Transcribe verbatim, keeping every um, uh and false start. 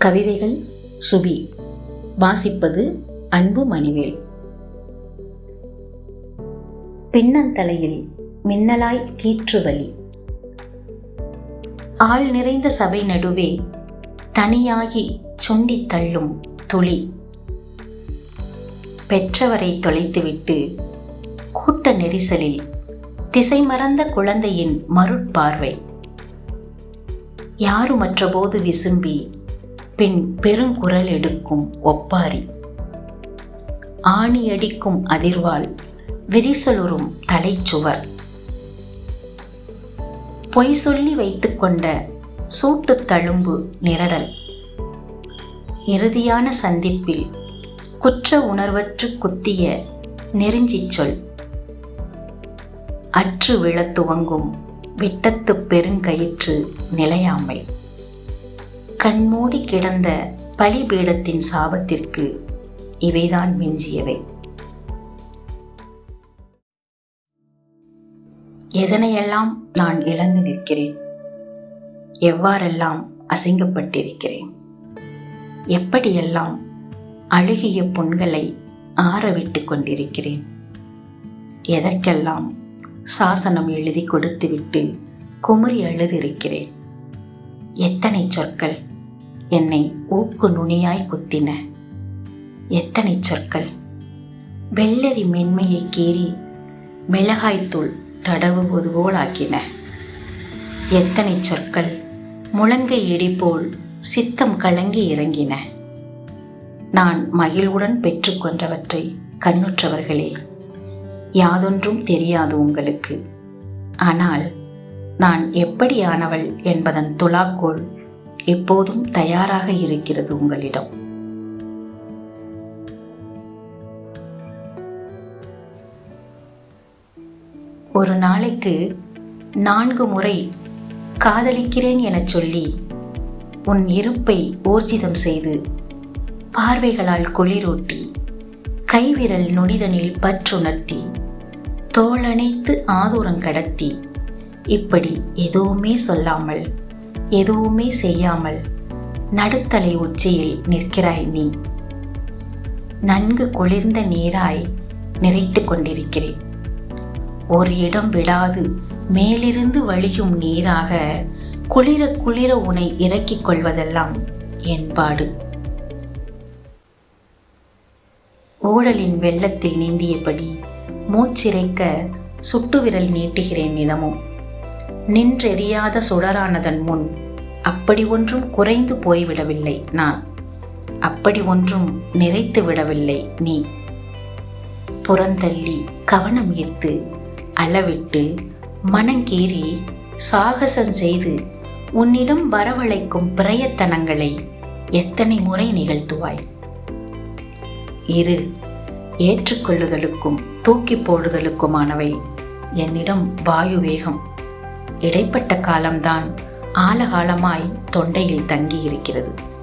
கவிதைகள் சுபி. வாசிப்பது அன்பு மணிவேல். பின்னந்தலையில் மின்னலாய் கீற்றுவலி. ஆள் நிறைந்த சபை நடுவே தனியாகி சுண்டித் தள்ளும் துளி. பெற்றவரை தொலைத்துவிட்டு கூட்ட நெரிசலில் திசை மறந்த குழந்தையின் மருட்பார்வை. யாருமற்ற போது விசும்பி பின் பெருங்குரல் எடுக்கும் ஒப்பாரி. ஆணியடிக்கும் அதிர்வால் விரிசலுறும் தலைச்சுவர். பொய் சொல்லி வைத்துக் கொண்ட சூட்டு தழும்பு நிரடல். இறுதியான சந்திப்பில் குற்ற உணர்வற்று குத்திய நெருஞ்சிச் சொல். அற்று விழத் துவங்கும் விட்டத்து பெருங்கயிற்று நிலையாமை. கண்மூடி கிடந்த பலிபீடத்தின் சாபத்திற்கு இவைதான் மிஞ்சியவை. எதனையெல்லாம் நான் இழந்து நிற்கிறேன், எவ்வாறெல்லாம் அசிங்கப்பட்டிருக்கிறேன், எப்படியெல்லாம் அழுகிய புண்களை ஆறவிட்டு கொண்டிருக்கிறேன், எதற்கெல்லாம் சாசனம் எழுதி கொடுத்துவிட்டு குமுறி அழுதிருக்கிறேன். எத்தனை சொற்கள் என்னை ஊக்கு நுனியாய் குத்தின, எத்தனை சொற்கள் வெள்ளரி மென்மையை கீறி மிளகாய்த்தூள் தடவுவது போலாக்கின, எத்தனை சொற்கள் முழங்கை இடிபோல் சித்தம் கலங்கி இறங்கின. நான் மகிழ்வுடன் பெற்றுக்கொண்டவற்றை கண்ணுற்றவர்களே, யாதொன்றும் தெரியாது உங்களுக்கு. ஆனால் நான் எப்படியானவள் என்பதன் துலாக்கோல் எப்போதும் தயாராக இருக்கிறது உங்களிடம். ஒரு நாளைக்கு நான்கு முறை காதலிக்கிறேன் என சொல்லி உன் இருப்பை ஊர்ஜிதம் செய்து பார்வைகளால் குளிரூட்டி கைவிரல் நொடிதனில் பற்றுணர்த்தி தோளணைத்து ஆதூரங்கடத்தி இப்படி எதுவுமே சொல்லாமல் எதுவுமே செய்யாமல் நடுத்தலை உச்சியில் நிற்கிறாய் நீ. நன்கு குளிர்ந்த நீராய் நிறைத்து கொண்டிருக்கிறேன். ஒரு இடம் விடாது மேலிருந்து வழியும் நீராக குளிர குளிர உனை இறக்கிக் கொள்வதெல்லாம் என்பாடு. ஊழலின் வெள்ளத்தில் நீந்தியபடி மூச்சிறைக்க சுட்டு விரல் நீட்டுகிறேன் நிதமும். நின்றெறியாத சுடரானதன் முன் அப்படி ஒன்றும் குறைந்து போய்விடவில்லை நான், அப்படி ஒன்றும் நிறைத்து விடவில்லை நீ. புறந்தள்ளி கவனம் ஈர்த்து அளவிட்டு மனங்கீறி சாகசம் செய்து உன்னிடம் வரவழைக்கும் பிரயத்தனங்களை எத்தனை முறை நிகழ்த்துவாய். இரு ஏற்றுக்கொள்ளுதலுக்கும் தூக்கி போடுதலுக்குமானவை என்னிடம் வாயு வேகம். இடைப்பட்ட காலம்தான் ஆழகாலமாய் தொண்டையில் தங்கி இருக்கிறது.